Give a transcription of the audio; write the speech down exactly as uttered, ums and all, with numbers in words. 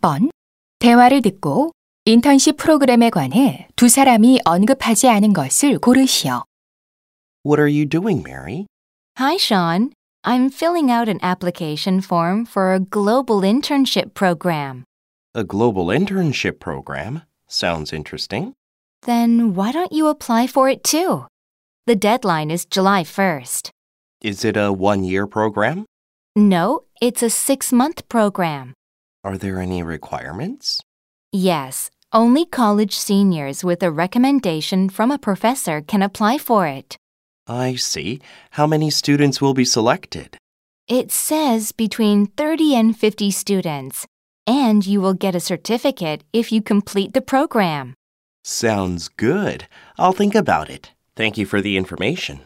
번. 대화를 듣고 인턴십 프로그램에 관해 두 사람이 언급하지 않은 것을 고르시오. What are you doing, Mary? Hi, Sean. I'm filling out an application form for a global internship program. A global internship program? Sounds interesting. Then why don't you apply for it too? The deadline is July first. Is it a one-year program? No, it's a six-month program. Are there any requirements? Yes, only college seniors with a recommendation from a professor can apply for it. I see. How many students will be selected? It says between thirty and fifty students, and you will get a certificate if you complete the program. Sounds good. I'll think about it. Thank you for the information.